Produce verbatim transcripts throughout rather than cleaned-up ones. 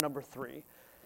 Number three.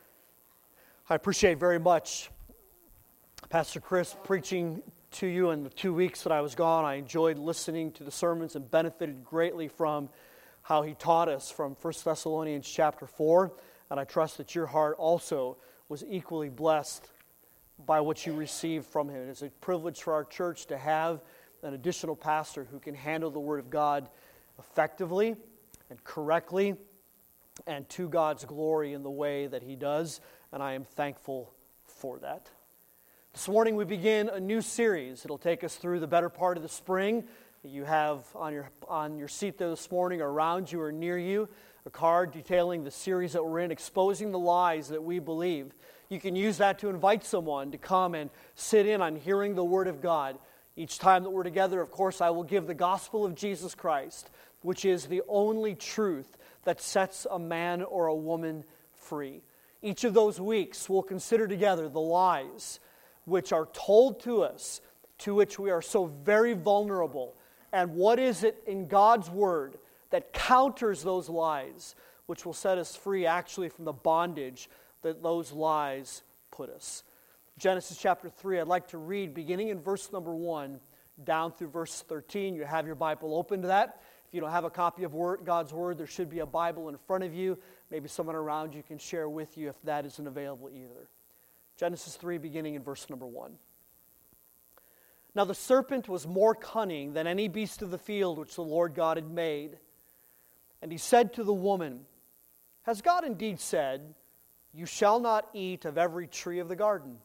I appreciate very much Pastor Chris preaching to you in the two weeks that I was gone. I enjoyed listening to the sermons and benefited greatly from how he taught us from First Thessalonians chapter four. And I trust that your heart also was equally blessed by what you received from him. It is a privilege for our church to have an additional pastor who can handle the Word of God effectively and correctly and to God's glory in the way that he does, and I am thankful for that. This morning we begin a new series. It'll take us through the better part of the spring. You have on your on your seat there this morning, or around you or near you, a card detailing the series that we're in, exposing the lies that we believe. You can use that to invite someone to come and sit in on hearing the Word of God. Each time that we're together, of course, I will give the gospel of Jesus Christ, which is the only truth that sets a man or a woman free. Each of those weeks we'll consider together the lies which are told to us, to which we are so very vulnerable, and what is it in God's Word that counters those lies, which will set us free actually from the bondage that those lies put us. Genesis chapter three, I'd like to read beginning in verse number one down through verse thirteen. You have your Bible open to that. If you don't have a copy of Word, God's Word, there should be a Bible in front of you. Maybe someone around you can share with you if that isn't available either. Genesis three, beginning in verse number one. Now the serpent was more cunning than any beast of the field which the Lord God had made. And he said to the woman, "Has God indeed said, 'You shall not eat of every tree of the garden'?"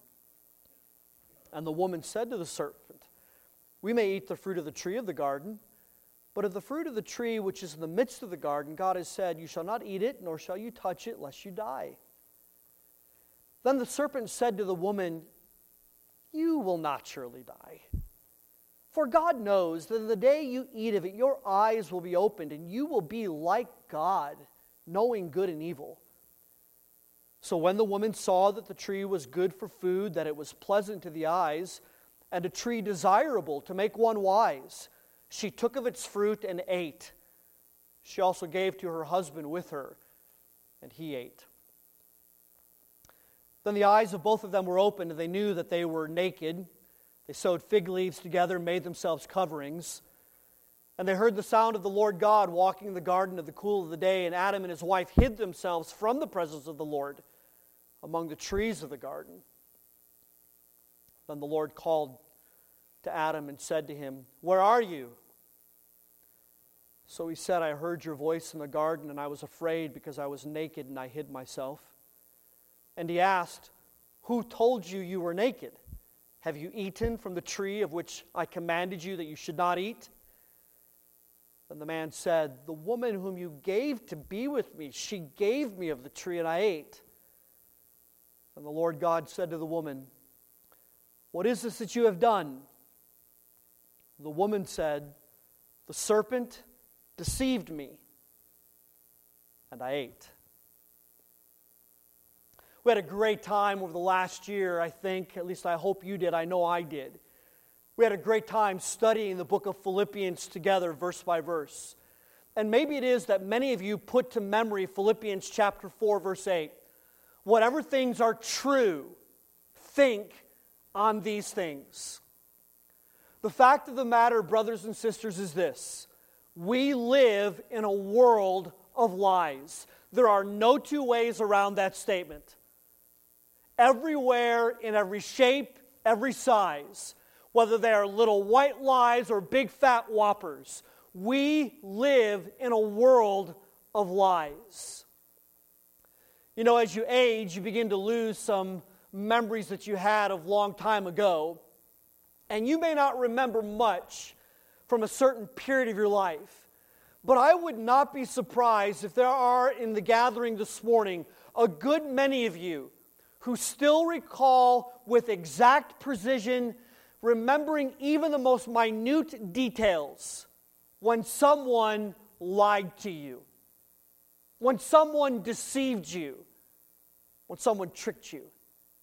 And the woman said to the serpent, "We may eat the fruit of the tree of the garden, but of the fruit of the tree which is in the midst of the garden, God has said, 'You shall not eat it, nor shall you touch it, lest you die.' Then the serpent said to the woman, 'You will not surely die. For God knows that in the day you eat of it, your eyes will be opened, and you will be like God, knowing good and evil.' So when the woman saw that the tree was good for food, that it was pleasant to the eyes, and a tree desirable to make one wise, she took of its fruit and ate. She also gave to her husband with her, and he ate. Then the eyes of both of them were opened, and they knew that they were naked. They sewed fig leaves together and made themselves coverings. And they heard the sound of the Lord God walking in the garden of the cool of the day, and Adam and his wife hid themselves from the presence of the Lord among the trees of the garden. Then the Lord called to Adam and said to him, 'Where are you?' So he said, 'I heard your voice in the garden, and I was afraid because I was naked and I hid myself.' And he asked, 'Who told you you were naked? Have you eaten from the tree of which I commanded you that you should not eat?' Then the man said, 'The woman whom you gave to be with me, she gave me of the tree and I ate.' And the Lord God said to the woman, 'What is this that you have done?' The woman said, 'The serpent deceived me, and I ate.'" We had a great time over the last year, I think. At least I hope you did. I know I did. We had a great time studying the book of Philippians together, verse by verse. And maybe it is that many of you put to memory Philippians chapter four, verse eight. "Whatever things are true, think on these things." The fact of the matter, brothers and sisters, is this: we live in a world of lies. There are no two ways around that statement. Everywhere, in every shape, every size, whether they are little white lies or big fat whoppers, we live in a world of lies. You know, as you age, you begin to lose some memories that you had of long time ago. And you may not remember much from a certain period of your life. But I would not be surprised if there are in the gathering this morning a good many of you who still recall with exact precision, remembering even the most minute details, when someone lied to you, when someone deceived you, when someone tricked you.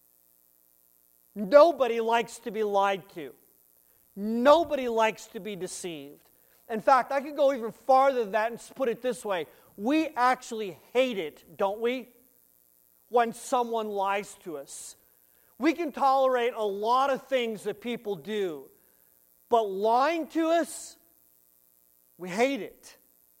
Nobody likes to be lied to. Nobody likes to be deceived. In fact, I could go even farther than that and put it this way. We actually hate it, don't we? when someone lies to us. We can tolerate a lot of things that people do, but lying to us, we hate it.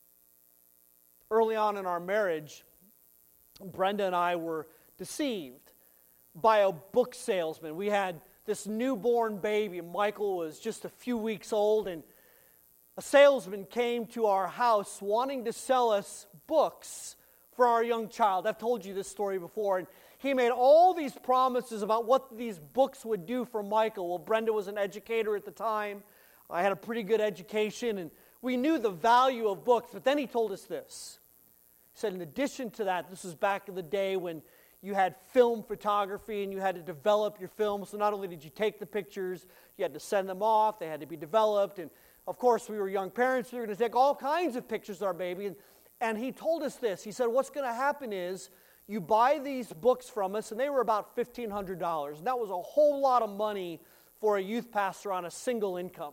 Early on in our marriage, Brenda and I were deceived by a book salesman. We had this newborn baby. Michael was just a few weeks old, and a salesman came to our house wanting to sell us books for our young child. I've told you this story before, and he made all these promises about what these books would do for Michael. Well, Brenda was an educator at the time. I had a pretty good education, and we knew the value of books, but then he told us this. He said, in addition to that, this was back in the day when you had film photography and you had to develop your film. So not only did you take the pictures, you had to send them off, they had to be developed, and of course, we were young parents. We were going to take all kinds of pictures of our baby. And, and he told us this. He said, what's going to happen is you buy these books from us, and they were about fifteen hundred dollars. And that was a whole lot of money for a youth pastor on a single income.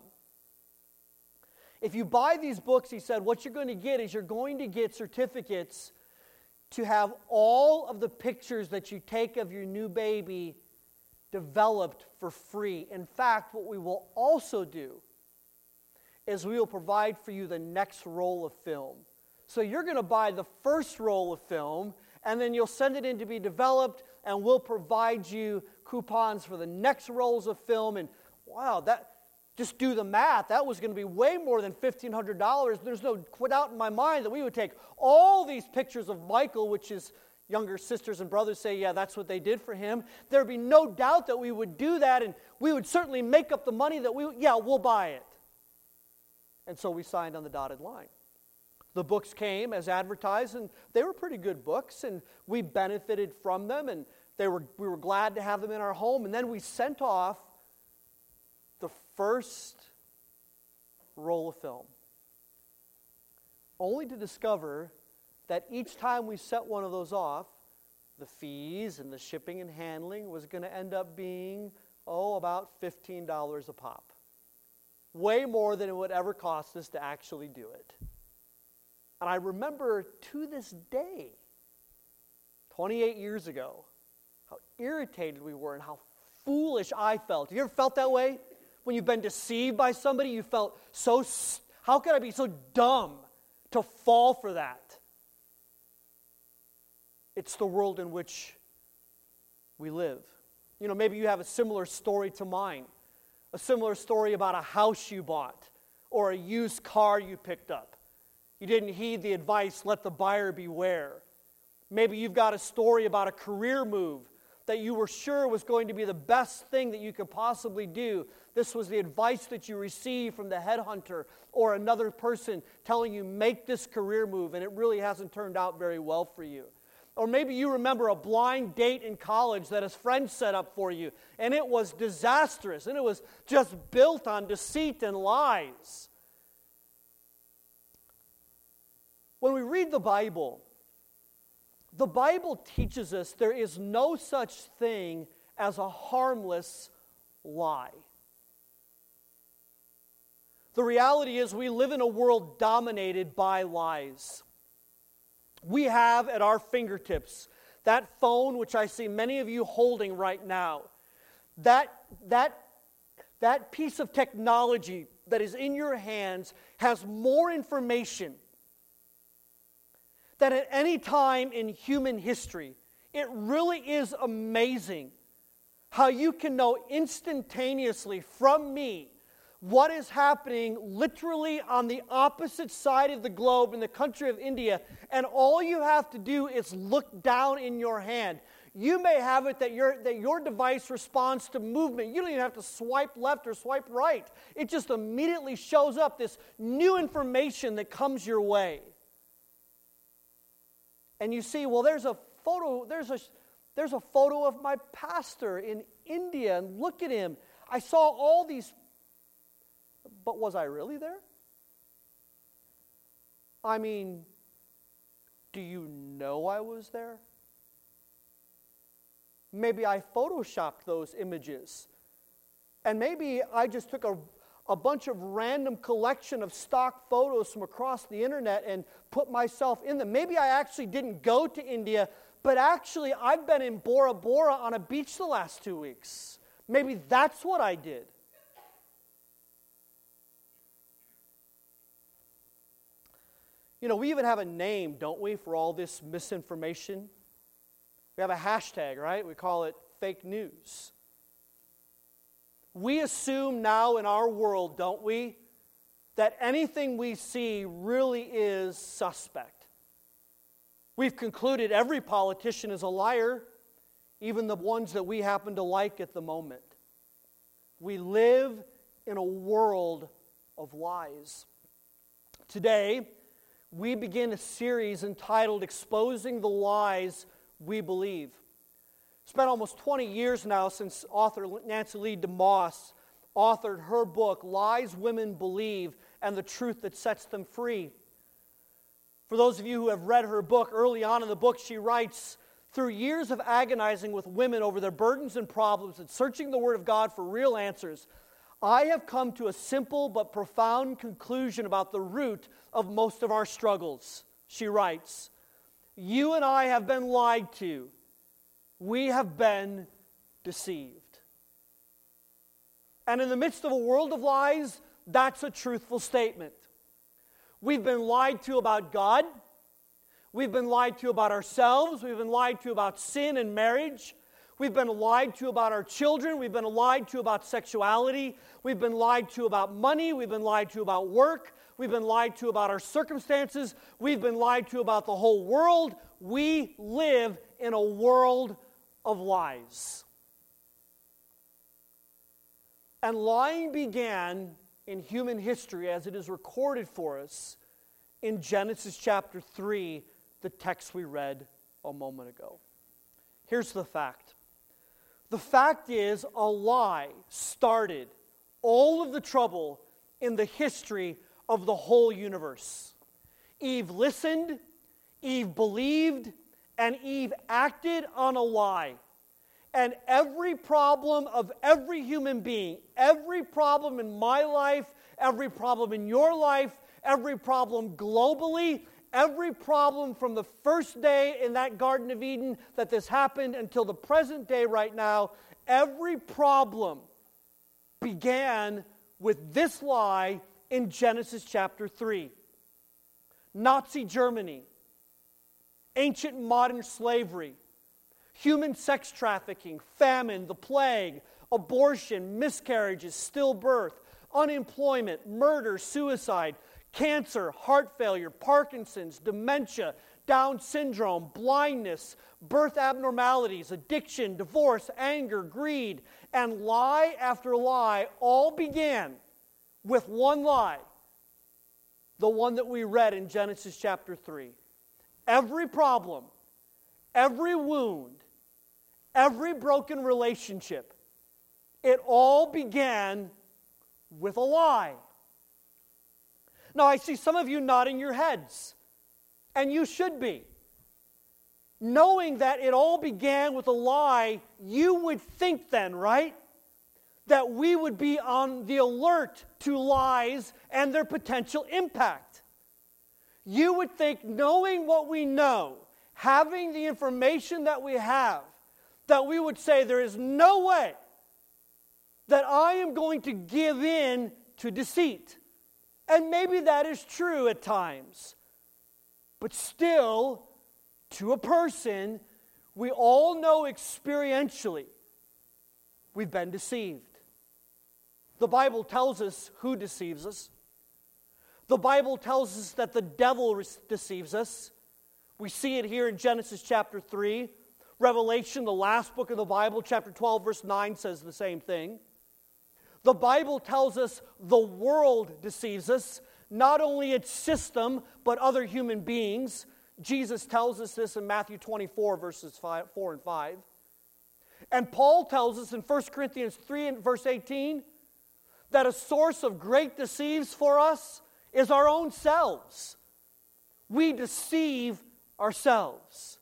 If you buy these books, he said, what you're going to get is you're going to get certificates to have all of the pictures that you take of your new baby developed for free. In fact, what we will also do is we will provide for you the next roll of film. So you're going to buy the first roll of film, and then you'll send it in to be developed, and we'll provide you coupons for the next rolls of film. And wow, that just do the math. That was going to be way more than fifteen hundred dollars. There's no doubt in my mind that we would take all these pictures of Michael, which his younger sisters and brothers say, yeah, that's what they did for him. There'd be no doubt that we would do that, and we would certainly make up the money that we, yeah, we'll buy it. And so we signed on the dotted line. The books came as advertised, and they were pretty good books, and we benefited from them, and they were we were glad to have them in our home. And then we sent off the first roll of film, only to discover that each time we sent one of those off, the fees and the shipping and handling was going to end up being, oh, about fifteen dollars a pop. Way more than it would ever cost us to actually do it. And I remember to this day, twenty-eight years ago, how irritated we were and how foolish I felt. Have you ever felt that way? When you've been deceived by somebody, you felt so, how could I be so dumb to fall for that? It's the world in which we live. You know, maybe you have a similar story to mine. A similar story about a house you bought or a used car you picked up. You didn't heed the advice, let the buyer beware. Maybe you've got a story about a career move that you were sure was going to be the best thing that you could possibly do. This was the advice that you received from the headhunter or another person telling you, make this career move, and it really hasn't turned out very well for you. Or maybe you remember a blind date in college that his friends set up for you, and it was disastrous, and it was just built on deceit and lies. When we read the Bible, the Bible teaches us there is no such thing as a harmless lie. The reality is we live in a world dominated by lies. We have at our fingertips that phone, which I see many of you holding right now, that, that, that piece of technology that is in your hands has more information than at any time in human history. It really is amazing how you can know instantaneously from me what is happening literally on the opposite side of the globe in the country of India, and all you have to do is look down in your hand. You may have it that your, that your device responds to movement. You don't even have to swipe left or swipe right. It just immediately shows up this new information that comes your way. And you see, well, there's a photo, there's a, there's a photo of my pastor in India, and look at him. I saw all these. But was I really there? I mean, do you know I was there? Maybe I photoshopped those images. And maybe I just took a, a bunch of random collection of stock photos from across the internet and put myself in them. Maybe I actually didn't go to India, but actually I've been in Bora Bora on a beach the last two weeks. Maybe that's what I did. You know, we even have a name, don't we, for all this misinformation? We have a hashtag, right? We call it fake news. We assume now in our world, don't we, that anything we see really is suspect. We've concluded every politician is a liar, even the ones that we happen to like at the moment. We live in a world of lies. Today, we begin a series entitled Exposing the Lies We Believe. It's been almost twenty years now since author Nancy Lee DeMoss authored her book, Lies Women Believe and the Truth That Sets Them Free. For those of you who have read her book, early on in the book she writes, through years of agonizing with women over their burdens and problems and searching the Word of God for real answers, I have come to a simple but profound conclusion about the root of most of our struggles. She writes, you and I have been lied to. We have been deceived. And in the midst of a world of lies, that's a truthful statement. We've been lied to about God. We've been lied to about ourselves. We've been lied to about sin and marriage. We've been lied to about our children. We've been lied to about sexuality. We've been lied to about money. We've been lied to about work. We've been lied to about our circumstances. We've been lied to about the whole world. We live in a world of lies. And lying began in human history as it is recorded for us in Genesis chapter three, the text we read a moment ago. Here's the fact. The fact is, a lie started all of the trouble in the history of the whole universe. Eve listened, Eve believed, and Eve acted on a lie. And every problem of every human being, every problem in my life, every problem in your life, every problem globally, every problem from the first day in that Garden of Eden that this happened until the present day right now, every problem began with this lie in Genesis chapter three. Nazi Germany, ancient modern slavery, human sex trafficking, famine, the plague, abortion, miscarriages, stillbirth, unemployment, murder, suicide, cancer, heart failure, Parkinson's, dementia, Down syndrome, blindness, birth abnormalities, addiction, divorce, anger, greed, and lie after lie all began with one lie, the one that we read in Genesis chapter three. Every problem, every wound, every broken relationship, it all began with a lie. Now, I see some of you nodding your heads, and you should be. Knowing that it all began with a lie, you would think then, right, that we would be on the alert to lies and their potential impact. You would think, knowing what we know, having the information that we have, that we would say there is no way that I am going to give in to deceit. And maybe that is true at times. But still, to a person, we all know experientially we've been deceived. The Bible tells us who deceives us. The Bible tells us that the devil deceives us. We see it here in Genesis chapter three. Revelation, the last book of the Bible, chapter twelve, verse nine, says the same thing. The Bible tells us the world deceives us, not only its system, but other human beings. Jesus tells us this in Matthew twenty-four, verses five, four and five. And Paul tells us in First Corinthians three, and verse eighteen, that a source of great deceives for us is our own selves. We deceive ourselves.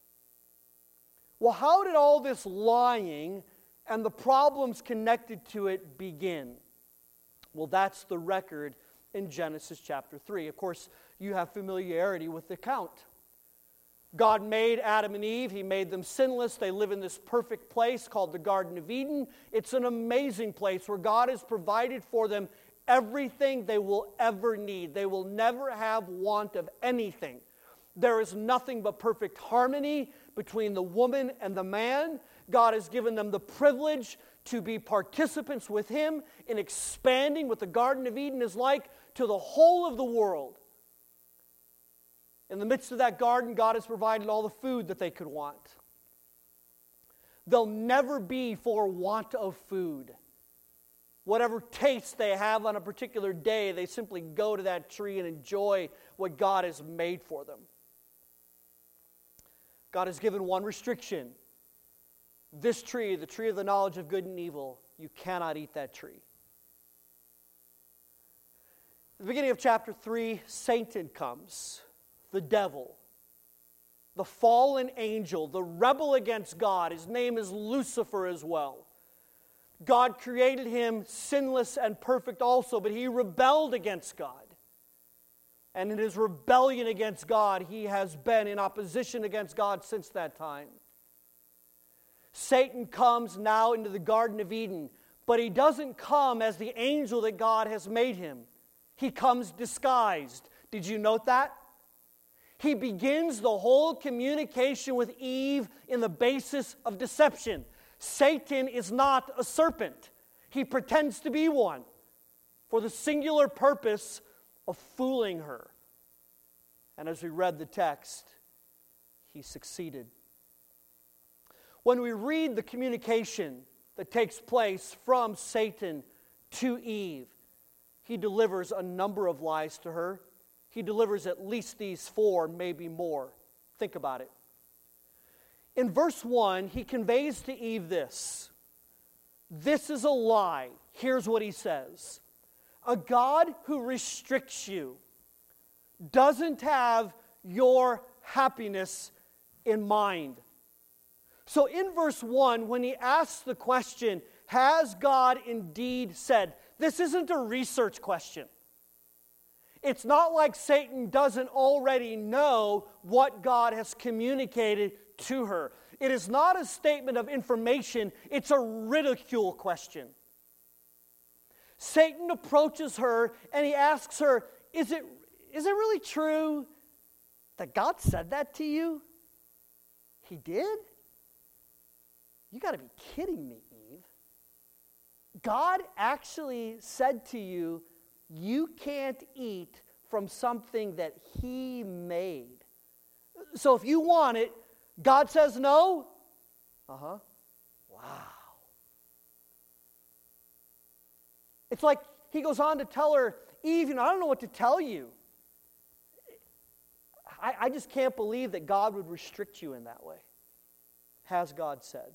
Well, how did all this lying and the problems connected to it begin? Well, that's the record in Genesis chapter three. Of course, you have familiarity with the account. God made Adam and Eve. He made them sinless. They live in this perfect place called the Garden of Eden. It's an amazing place where God has provided for them everything they will ever need. They will never have want of anything. There is nothing but perfect harmony between the woman and the man. God has given them the privilege to be participants with Him in expanding what the Garden of Eden is like to the whole of the world. In the midst of that garden, God has provided all the food that they could want. They'll never be for want of food. Whatever taste they have on a particular day, they simply go to that tree and enjoy what God has made for them. God has given one restriction. This tree, the tree of the knowledge of good and evil, you cannot eat that tree. At the beginning of chapter three, Satan comes. The devil, the fallen angel, the rebel against God. His name is Lucifer as well. God created him sinless and perfect also, but he rebelled against God. And in his rebellion against God, he has been in opposition against God since that time. Satan comes now into the Garden of Eden, but he doesn't come as the angel that God has made him. He comes disguised. Did you note that? He begins the whole communication with Eve in the basis of deception. Satan is not a serpent. He pretends to be one for the singular purpose of fooling her. And as we read the text, he succeeded. When we read the communication that takes place from Satan to Eve, he delivers a number of lies to her. He delivers at least these four, maybe more. Think about it. In verse one, he conveys to Eve this. This is a lie. Here's what he says. A God who restricts you doesn't have your happiness in mind. So in verse one, when he asks the question, has God indeed said? This isn't a research question. It's not like Satan doesn't already know what God has communicated to her. It is not a statement of information, it's a ridicule question. Satan approaches her and he asks her, is it, is it really true that God said that to you? He did? You got to be kidding me, Eve. God actually said to you, you can't eat from something that He made. So if you want it, God says no? Uh-huh. Wow. It's like he goes on to tell her, Eve, you know, I don't know what to tell you. I, I just can't believe that God would restrict you in that way. Has God said?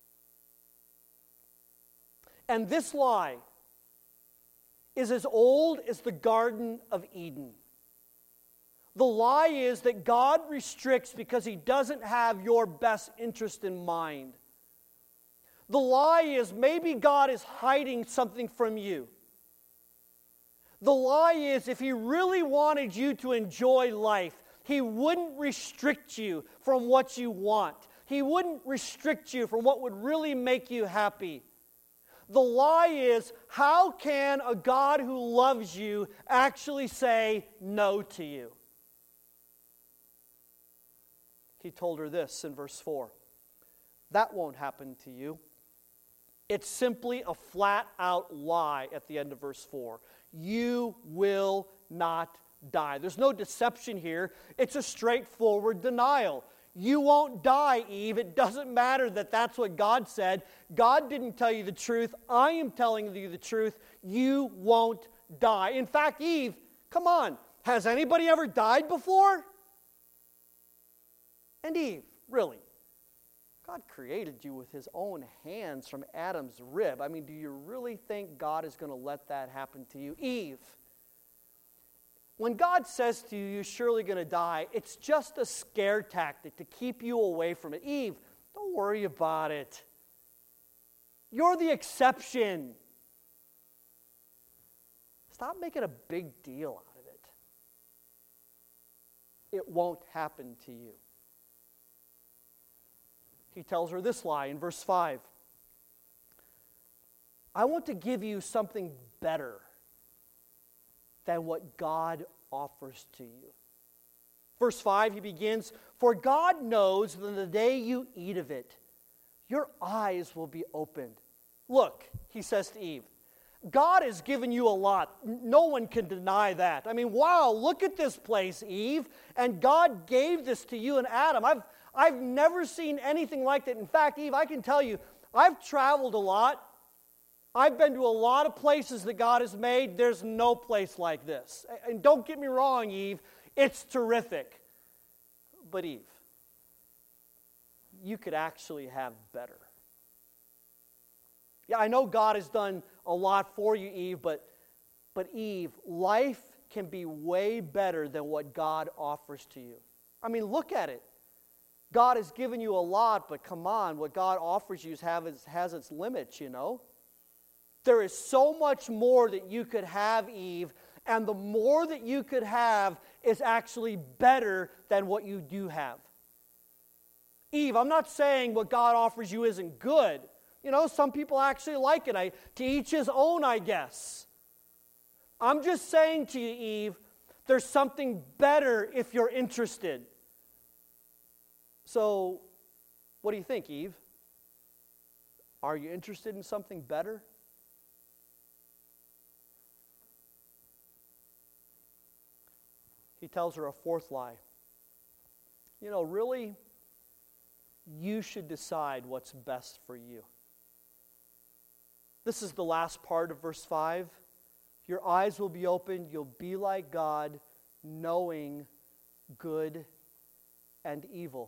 And this lie is as old as the Garden of Eden. The lie is that God restricts because He doesn't have your best interest in mind. The lie is maybe God is hiding something from you. The lie is if He really wanted you to enjoy life, He wouldn't restrict you from what you want. He wouldn't restrict you from what would really make you happy. The lie is, how can a God who loves you actually say no to you? He told her this in verse four. That won't happen to you. It's simply a flat-out lie at the end of verse four. You will not die. There's no deception here. It's a straightforward denial. You won't die, Eve. It doesn't matter that that's what God said. God didn't tell you the truth. I am telling you the truth. You won't die. In fact, Eve, come on. Has anybody ever died before? And Eve, really? God created you with His own hands from Adam's rib. I mean, do you really think God is going to let that happen to you? Eve, when God says to you, you're surely going to die, it's just a scare tactic to keep you away from it. Eve, don't worry about it. You're the exception. Stop making a big deal out of it. It won't happen to you. He tells her this lie in verse five. I want to give you something better than what God offers to you. Verse five, he begins, for God knows that the day you eat of it, your eyes will be opened. Look, he says to Eve, God has given you a lot. No one can deny that. I mean, wow, look at this place, Eve. And God gave this to you and Adam. I've, I've never seen anything like that. In fact, Eve, I can tell you, I've traveled a lot. I've been to a lot of places that God has made. There's no place like this. And don't get me wrong, Eve, it's terrific. But Eve, you could actually have better. Yeah, I know God has done a lot for you, Eve, but, but Eve, life can be way better than what God offers to you. I mean, look at it. God has given you a lot, but come on, what God offers you has, has its limits, you know. There is so much more that you could have, Eve, and the more that you could have is actually better than what you do have. Eve, I'm not saying what God offers you isn't good. You know, some people actually like it. I, to each his own, I guess. I'm just saying to you, Eve, there's something better if you're interested. So, what do you think, Eve? Are you interested in something better? He tells her a fourth lie. You know, really, you should decide what's best for you. This is the last part of verse five. Your eyes will be opened, you'll be like God, knowing good and evil.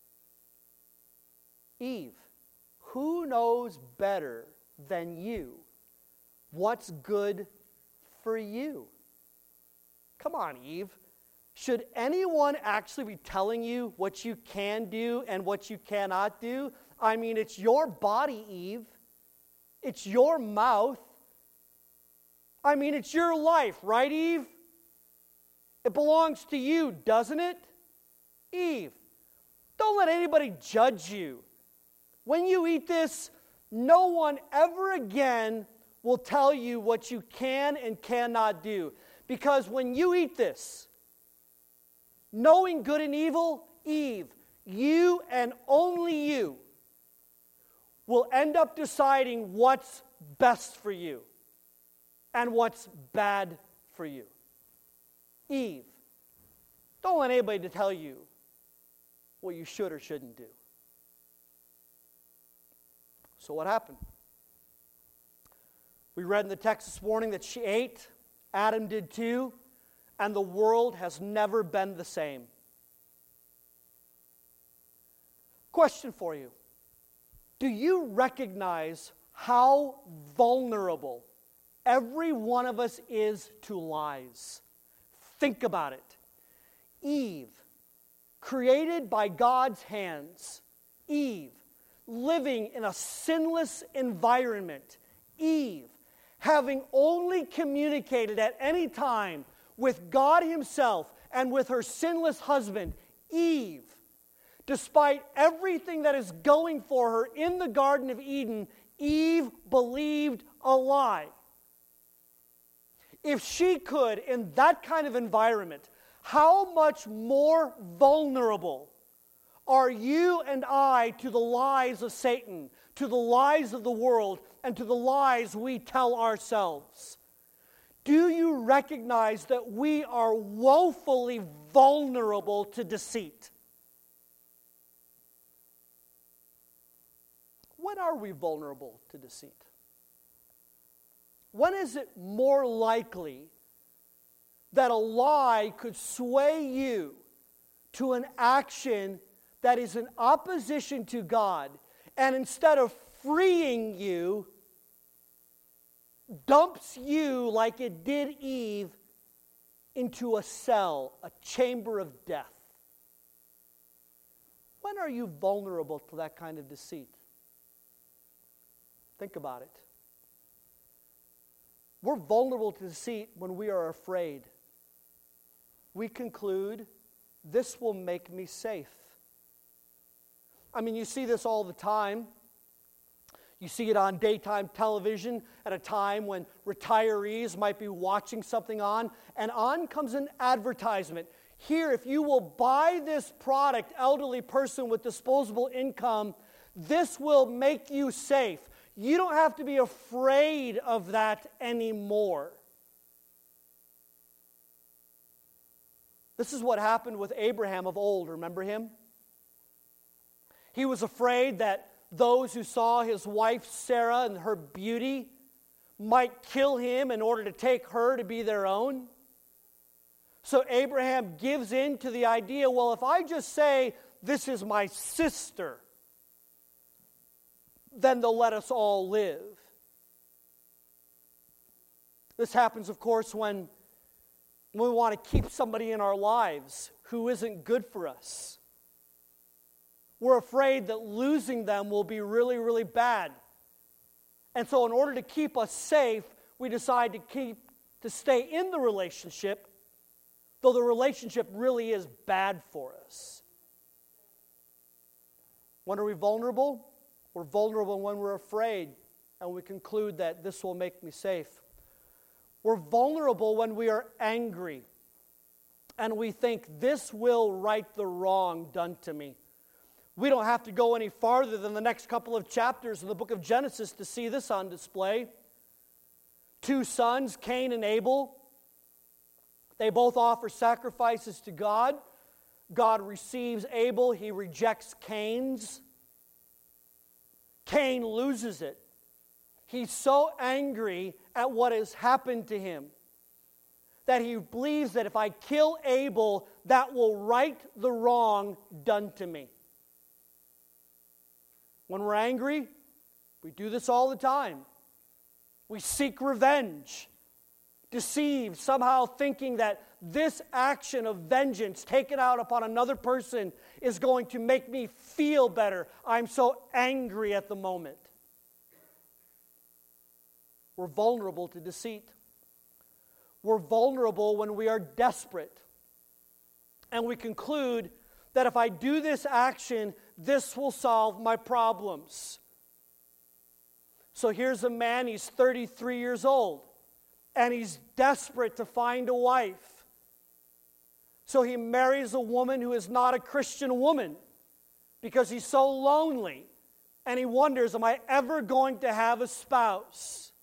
Eve, who knows better than you what's good for you? Come on, Eve. Should anyone actually be telling you what you can do and what you cannot do? I mean, it's your body, Eve. It's your mouth. I mean, it's your life, right, Eve? It belongs to you, doesn't it? Eve, don't let anybody judge you. When you eat this, no one ever again will tell you what you can and cannot do. Because when you eat this, knowing good and evil, Eve, you and only you will end up deciding what's best for you and what's bad for you. Eve, don't let anybody to tell you what you should or shouldn't do. So what happened? We read in the text this morning that she ate, Adam did too, and the world has never been the same. Question for you. Do you recognize how vulnerable every one of us is to lies? Think about it. Eve, created by God's hands. Eve, living in a sinless environment. Eve, having only communicated at any time with God himself and with her sinless husband. Eve, despite everything that is going for her in the Garden of Eden, Eve believed a lie. If she could, in that kind of environment, how much more vulnerable are you and I to the lies of Satan, to the lies of the world, and to the lies we tell ourselves? Do you recognize that we are woefully vulnerable to deceit? When are we vulnerable to deceit? When is it more likely that a lie could sway you to an action that is in opposition to God, and instead of freeing you, dumps you like it did Eve into a cell, a chamber of death? When are you vulnerable to that kind of deceit? Think about it. We're vulnerable to deceit when we are afraid. We conclude, this will make me safe. I mean, you see this all the time. You see it on daytime television at a time when retirees might be watching something on, and on comes an advertisement. Here, if you will buy this product, elderly person with disposable income, this will make you safe. You don't have to be afraid of that anymore. This is what happened with Abraham of old. Remember him? He was afraid that those who saw his wife Sarah and her beauty might kill him in order to take her to be their own. So Abraham gives in to the idea, well, if I just say, this is my sister, then they'll let us all live. This happens, of course, when, when we want to keep somebody in our lives who isn't good for us. We're afraid that losing them will be really, really bad. And so in order to keep us safe, we decide to keep to stay in the relationship, though the relationship really is bad for us. When are we vulnerable? We're vulnerable when we're afraid, and we conclude that this will make me safe. We're vulnerable when we are angry, and we think this will right the wrong done to me. We don't have to go any farther than the next couple of chapters in the book of Genesis to see this on display. Two sons, Cain and Abel. They both offer sacrifices to God. God receives Abel. He rejects Cain's. Cain loses it. He's so angry at what has happened to him that he believes that if I kill Abel, that will right the wrong done to me. When we're angry, we do this all the time. We seek revenge, deceive, somehow thinking that this action of vengeance taken out upon another person is going to make me feel better. I'm so angry at the moment. We're vulnerable to deceit. We're vulnerable when we are desperate. And we conclude that if I do this action, this will solve my problems. So here's a man, he's thirty-three years old, and he's desperate to find a wife. So he marries a woman who is not a Christian woman because he's so lonely, and he wonders, am I ever going to have a spouse?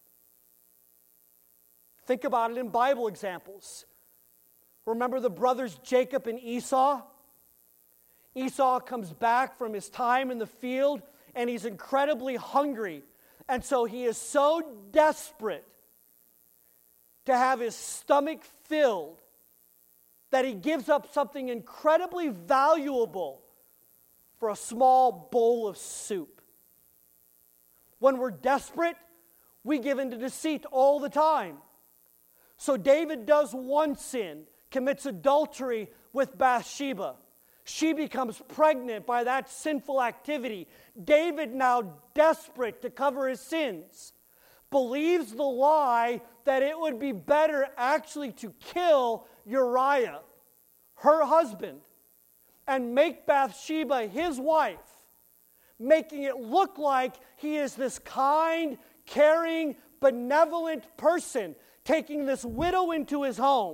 Think about it in Bible examples. Remember the brothers Jacob and Esau? Esau comes back from his time in the field, and he's incredibly hungry. And so he is so desperate to have his stomach filled that he gives up something incredibly valuable for a small bowl of soup. When we're desperate, we give into deceit all the time. So David does one sin, commits adultery with Bathsheba. She becomes pregnant by that sinful activity. David, now desperate to cover his sins, believes the lie that it would be better actually to kill Uriah, her husband, and make Bathsheba his wife, making it look like he is this kind, caring, benevolent person, taking this widow into his home.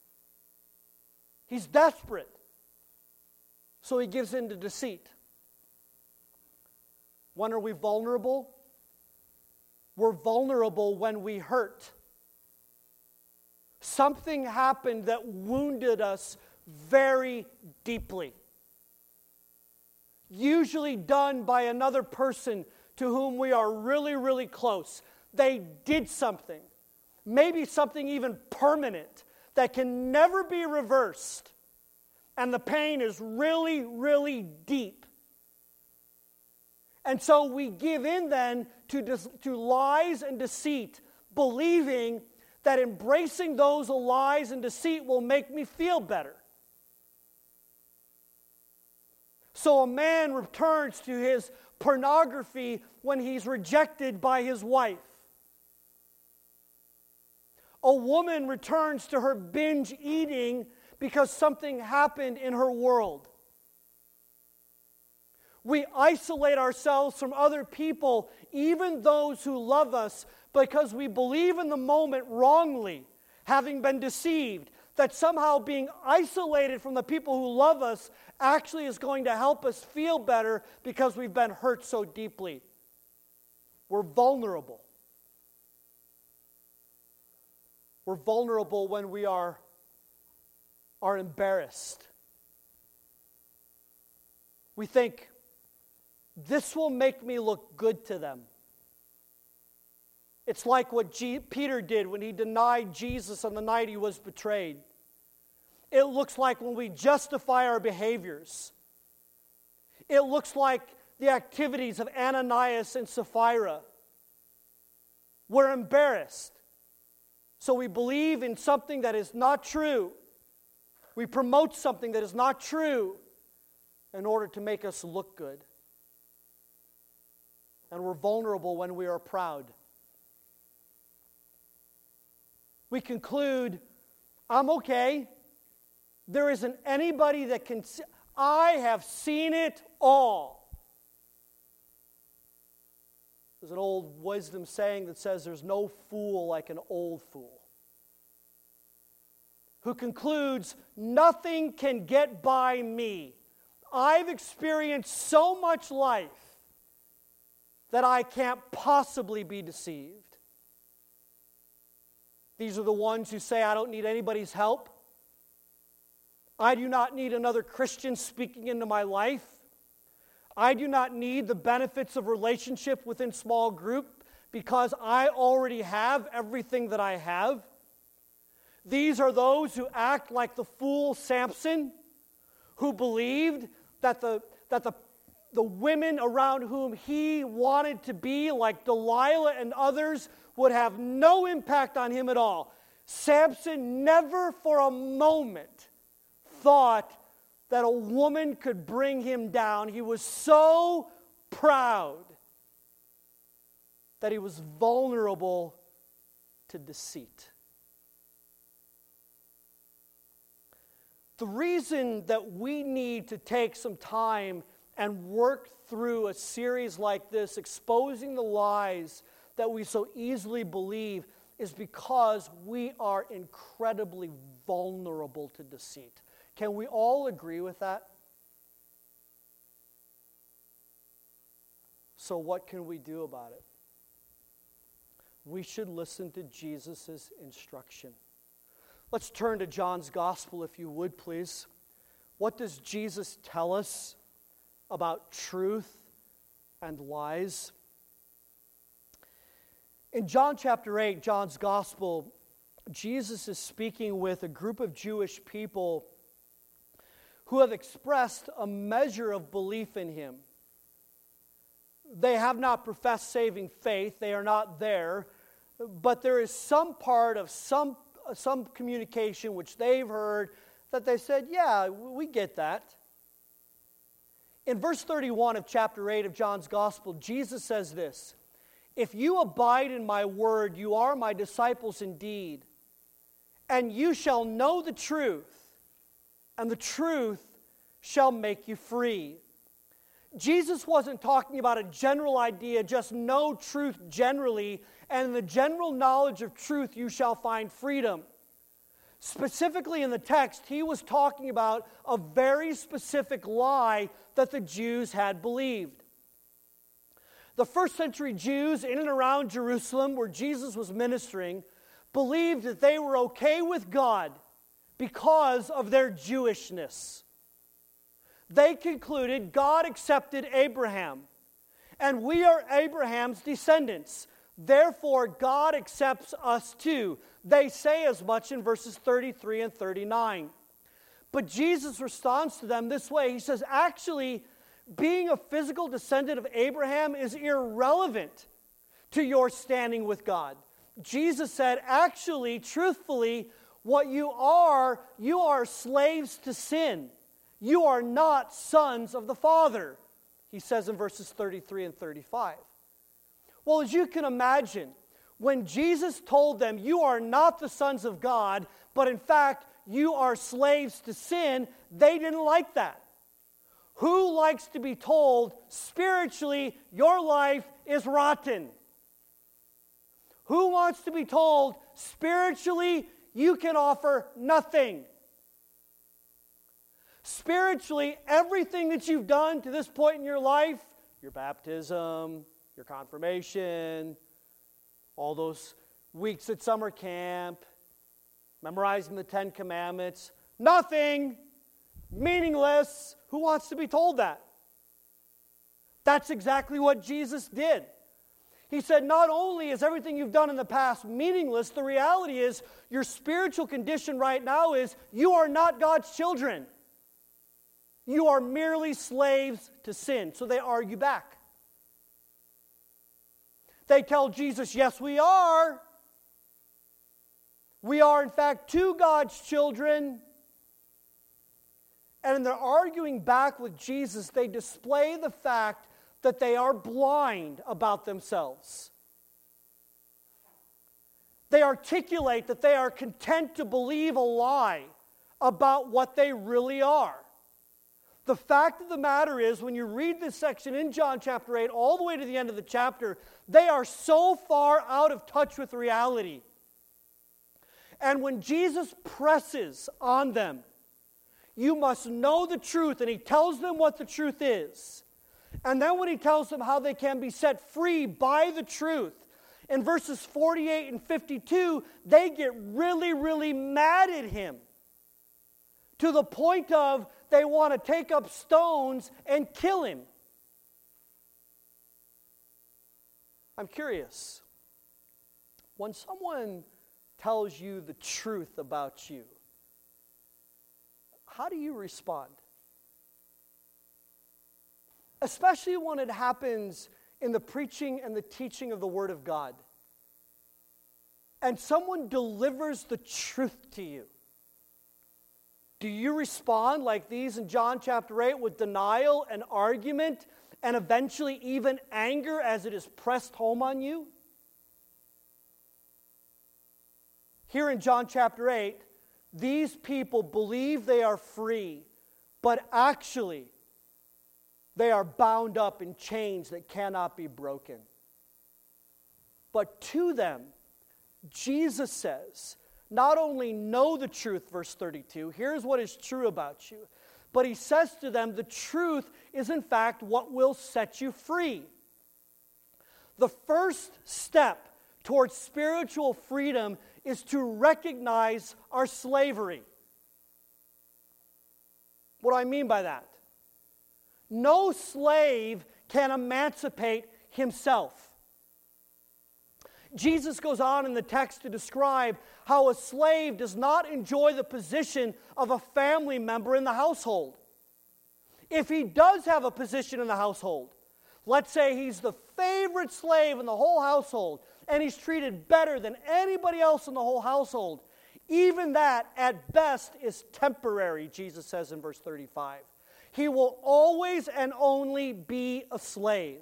He's desperate. So he gives in to deceit. When are we vulnerable? We're vulnerable when we hurt. Something happened that wounded us very deeply. Usually done by another person to whom we are really, really close. They did something, maybe something even permanent, that can never be reversed. And the pain is really, really deep. And so we give in then to, dis- to lies and deceit, believing that embracing those lies and deceit will make me feel better. So a man returns to his pornography when he's rejected by his wife. A woman returns to her binge eating because something happened in her world. We isolate ourselves from other people, even those who love us, because we believe in the moment wrongly, having been deceived, that somehow being isolated from the people who love us actually is going to help us feel better because we've been hurt so deeply. We're vulnerable. We're vulnerable when we are, are embarrassed. We think, this will make me look good to them. It's like what G- Peter did when he denied Jesus on the night he was betrayed. It looks like when we justify our behaviors. It looks like the activities of Ananias and Sapphira. We're embarrassed. So we believe in something that is not true. We promote something that is not true in order to make us look good. And we're vulnerable when we are proud. We conclude, I'm okay. There isn't anybody that can see. I have seen it all. There's an old wisdom saying that says there's no fool like an old fool, who concludes, nothing can get by me. I've experienced so much life that I can't possibly be deceived. These are the ones who say, I don't need anybody's help. I do not need another Christian speaking into my life. I do not need the benefits of relationship within small group because I already have everything that I have. These are those who act like the fool Samson, who believed that the, that the, the women around whom he wanted to be, like Delilah and others, would have no impact on him at all. Samson never for a moment thought that a woman could bring him down. He was so proud that he was vulnerable to deceit. The reason that we need to take some time and work through a series like this, exposing the lies that we so easily believe, is because we are incredibly vulnerable to deceit. Can we all agree with that? So what can we do about it? We should listen to Jesus' instruction. Let's turn to John's Gospel, if you would, please. What does Jesus tell us about truth and lies? In John chapter eight, John's Gospel, Jesus is speaking with a group of Jewish people who have expressed a measure of belief in him. They have not professed saving faith. They are not there. But there is some part of some, some communication which they've heard that they said, yeah, we get that. In verse thirty-one of chapter eight of John's Gospel, Jesus says this, if you abide in my word, you are my disciples indeed, and you shall know the truth, and the truth shall make you free. Jesus wasn't talking about a general idea, just know truth generally, and in the general knowledge of truth you shall find freedom. Specifically in the text, he was talking about a very specific lie that the Jews had believed. The first century Jews in and around Jerusalem, where Jesus was ministering, believed that they were okay with God because of their Jewishness. They concluded God accepted Abraham, and we are Abraham's descendants. Therefore, God accepts us too. They say as much in verses thirty-three and thirty-nine. But Jesus responds to them this way. He says, actually, being a physical descendant of Abraham is irrelevant to your standing with God. Jesus said, actually, truthfully, what you are, you are slaves to sin. You are not sons of the Father, he says in verses thirty-three and thirty-five. Well, as you can imagine, when Jesus told them, you are not the sons of God, but in fact, you are slaves to sin, they didn't like that. Who likes to be told spiritually your life is rotten? Who wants to be told spiritually you can offer nothing? Spiritually, everything that you've done to this point in your life, your baptism, your confirmation, all those weeks at summer camp, memorizing the Ten Commandments, nothing, meaningless. Who wants to be told that? That's exactly what Jesus did. He said, not only is everything you've done in the past meaningless, the reality is your spiritual condition right now is you are not God's children. You are merely slaves to sin. So they argue back. They tell Jesus, yes, we are. We are, in fact, two God's children. And in their arguing back with Jesus, they display the fact that they are blind about themselves. They articulate that they are content to believe a lie about what they really are. The fact of the matter is, when you read this section in John chapter eight, all the way to the end of the chapter, they are so far out of touch with reality. And when Jesus presses on them, you must know the truth, and he tells them what the truth is. And then when he tells them how they can be set free by the truth, in verses forty-eight and fifty-two, they get really, really mad at him. To the point of they want to take up stones and kill him. I'm curious. When someone tells you the truth about you, how do you respond? Especially when it happens in the preaching and the teaching of the Word of God. And someone delivers the truth to you. Do you respond like these in John chapter eight with denial and argument and eventually even anger as it is pressed home on you? Here in John chapter eight, these people believe they are free, but actually they are bound up in chains that cannot be broken. But to them, Jesus says, not only know the truth, verse thirty-two, here's what is true about you, but he says to them, the truth is in fact what will set you free. The first step towards spiritual freedom is to recognize our slavery. What do I mean by that? No slave can emancipate himself. Jesus goes on in the text to describe how a slave does not enjoy the position of a family member in the household. If he does have a position in the household, let's say he's the favorite slave in the whole household, and he's treated better than anybody else in the whole household, even that, at best, is temporary, Jesus says in verse thirty-five. He will always and only be a slave.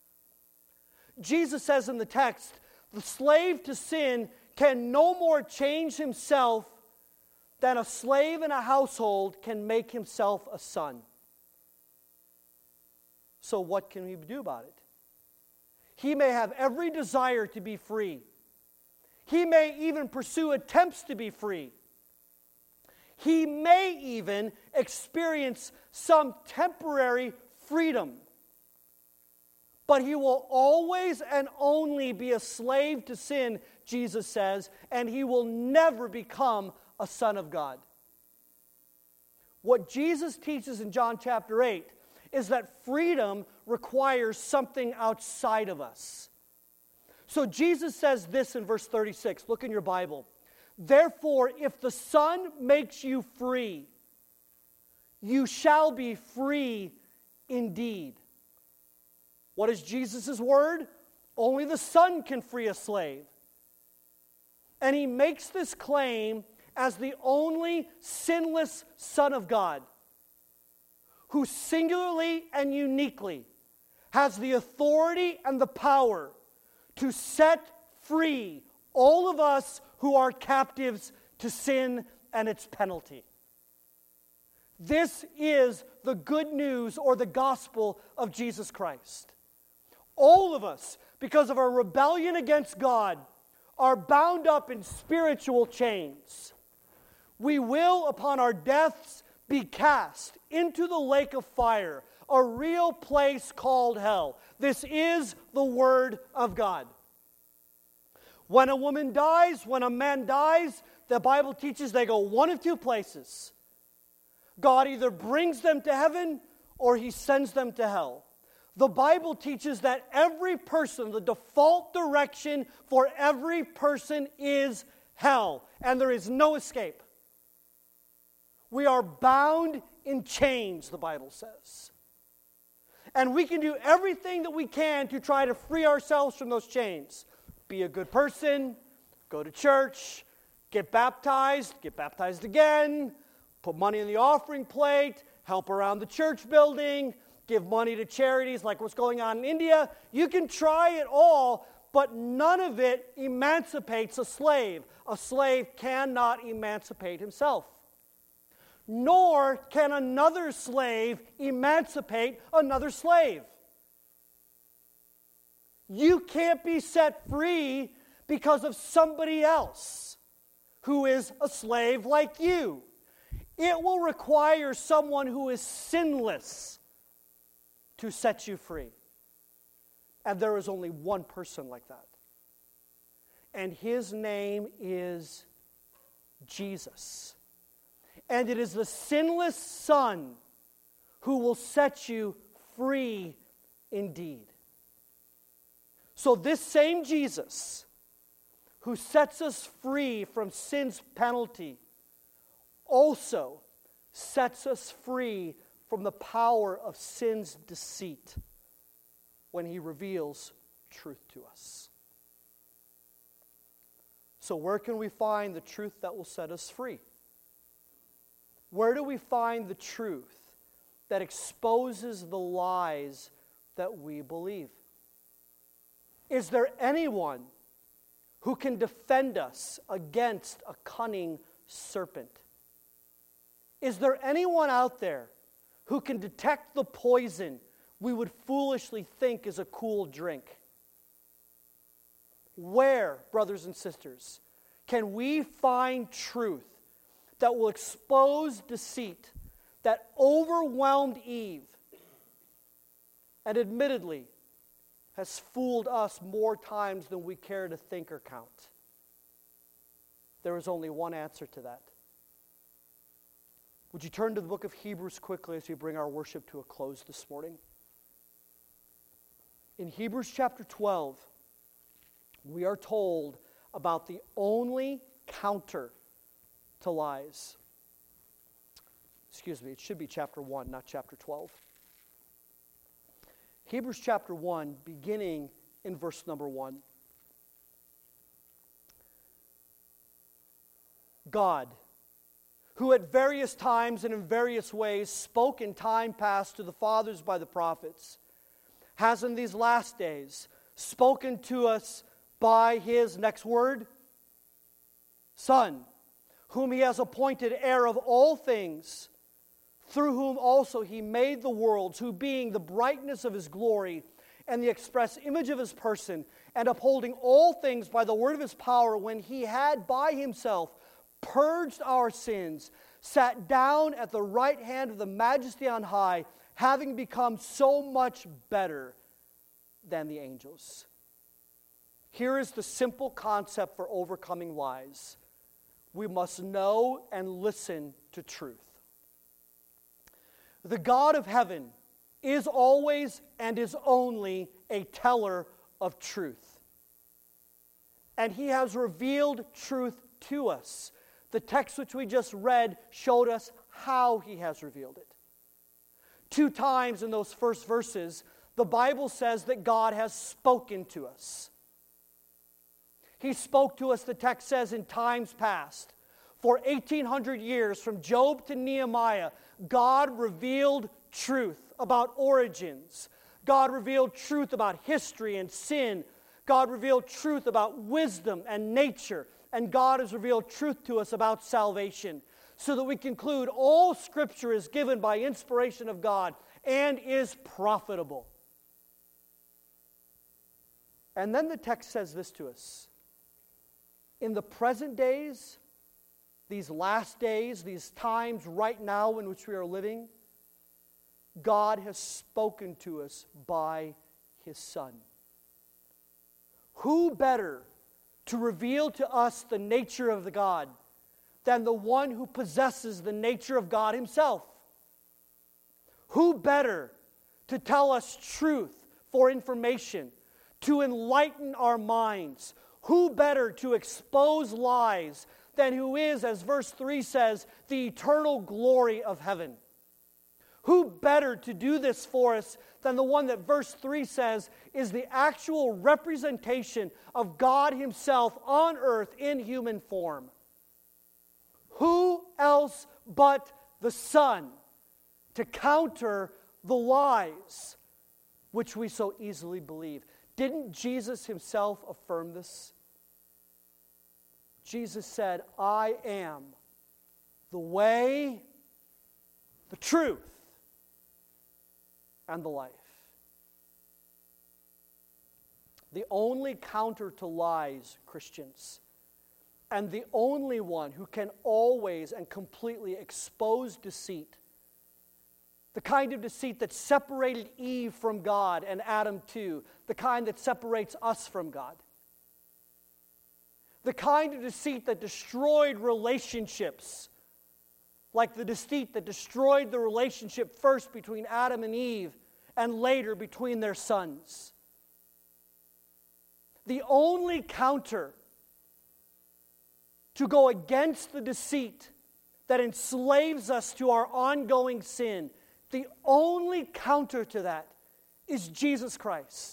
Jesus says in the text, the slave to sin can no more change himself than a slave in a household can make himself a son. So what can we do about it? He may have every desire to be free. He may even pursue attempts to be free. He may even experience some temporary freedom. But he will always and only be a slave to sin, Jesus says, and he will never become a son of God. What Jesus teaches in John chapter eight is that freedom requires something outside of us. So Jesus says this in verse thirty-six. Look in your Bible. Therefore, if the Son makes you free, you shall be free indeed. What is Jesus' word? Only the Son can free a slave. And he makes this claim as the only sinless Son of God, who singularly and uniquely has the authority and the power to set free all of us who are captives to sin and its penalty. This is the the good news or the gospel of Jesus Christ. All of us, because of our rebellion against God, are bound up in spiritual chains. We will, upon our deaths, be cast into the lake of fire, a real place called hell. This is the Word of God. When a woman dies, when a man dies, the Bible teaches they go one of two places. God either brings them to heaven or He sends them to hell. The Bible teaches that every person, the default direction for every person is hell, and there is no escape. We are bound in chains, the Bible says. And we can do everything that we can to try to free ourselves from those chains. Be a good person, go to church, get baptized, get baptized again, put money in the offering plate, help around the church building, give money to charities like what's going on in India. You can try it all, but none of it emancipates a slave. A slave cannot emancipate himself. Nor can another slave emancipate another slave. You can't be set free because of somebody else who is a slave like you. It will require someone who is sinless to set you free. And there is only one person like that. And His name is Jesus. And it is the sinless Son who will set you free indeed. So this same Jesus who sets us free from sin's penalty also sets us free from the power of sin's deceit when He reveals truth to us. So where can we find the truth that will set us free? Where do we find the truth that exposes the lies that we believe? Is there anyone who can defend us against a cunning serpent? Is there anyone out there who can detect the poison we would foolishly think is a cool drink? Where, brothers and sisters, can we find truth that will expose deceit that overwhelmed Eve and admittedly has fooled us more times than we care to think or count? There is only one answer to that. Would you turn to the book of Hebrews quickly as we bring our worship to a close this morning? In Hebrews chapter twelve, we are told about the only counter to lies. Excuse me, it should be chapter one, not chapter twelve. Hebrews chapter one, beginning in verse number one. God, who at various times and in various ways spoke in time past to the fathers by the prophets, has in these last days spoken to us by His, next word, Son, whom He has appointed heir of all things, through whom also He made the worlds, who being the brightness of His glory and the express image of His person, and upholding all things by the word of His power, when He had by Himself purged our sins, sat down at the right hand of the Majesty on high, having become so much better than the angels. Here is the simple concept for overcoming lies. We must know and listen to truth. The God of heaven is always and is only a teller of truth. And He has revealed truth to us. The text which we just read showed us how He has revealed it. Two times in those first verses, the Bible says that God has spoken to us. He spoke to us, the text says, in times past. For eighteen hundred years, from Job to Nehemiah, God revealed truth about origins. God revealed truth about history and sin. God revealed truth about wisdom and nature. And God has revealed truth to us about salvation. so that we conclude all Scripture is given by inspiration of God and is profitable. And then the text says this to us. In the present days, these last days, these times right now in which we are living, God has spoken to us by His Son. Who better to reveal to us the nature of the God than the one who possesses the nature of God Himself? Who better to tell us truth for information, to enlighten our minds? Who better to expose lies than who is, as verse three says, the eternal glory of heaven? Who better to do this for us than the one that verse three says is the actual representation of God Himself on earth in human form? Who else but the Son to counter the lies which we so easily believe? Didn't Jesus Himself affirm this? Jesus said, I am the way, the truth, and the life. The only counter to lies, Christians, and the only one who can always and completely expose deceit, the kind of deceit that separated Eve from God and Adam too, the kind that separates us from God, the kind of deceit that destroyed relationships, like the deceit that destroyed the relationship first between Adam and Eve and later between their sons. The only counter to go against the deceit that enslaves us to our ongoing sin, the only counter to that is Jesus Christ.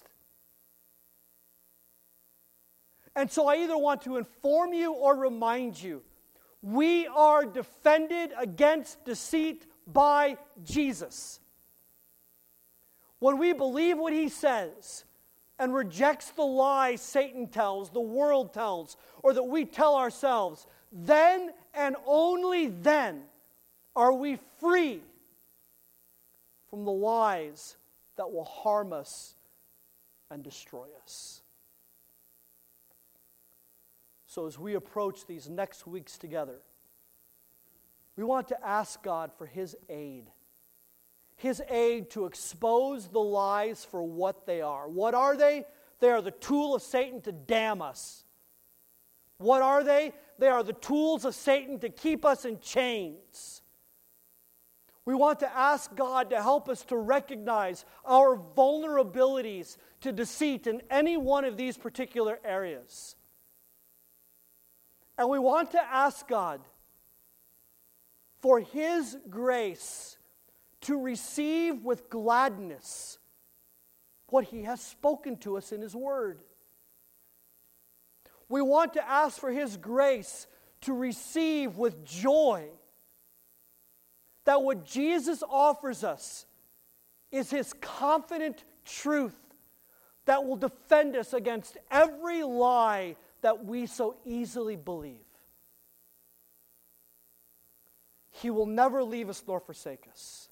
And so I either want to inform you or remind you, we are defended against deceit by Jesus. When we believe what He says and rejects the lies Satan tells, the world tells, or that we tell ourselves, then and only then are we free from the lies that will harm us and destroy us. So as we approach these next weeks together, we want to ask God for His aid. His aid to expose the lies for what they are. What are they? They are the tool of Satan to damn us. What are they? They are the tools of Satan to keep us in chains. We want to ask God to help us to recognize our vulnerabilities to deceit in any one of these particular areas. And we want to ask God for His grace to receive with gladness what He has spoken to us in His Word. We want to ask for His grace to receive with joy that what Jesus offers us is His confident truth that will defend us against every lie that we so easily believe. He will never leave us nor forsake us.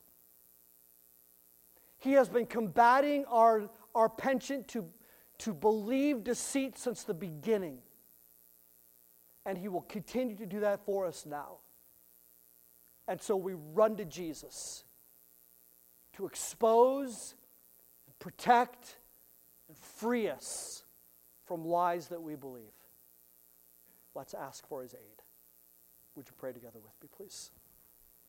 He has been combating our, our penchant to, to believe deceit since the beginning. And He will continue to do that for us now. And so we run to Jesus to expose, protect, and free us from lies that we believe. Let's ask for His aid. Would you pray together with me, please?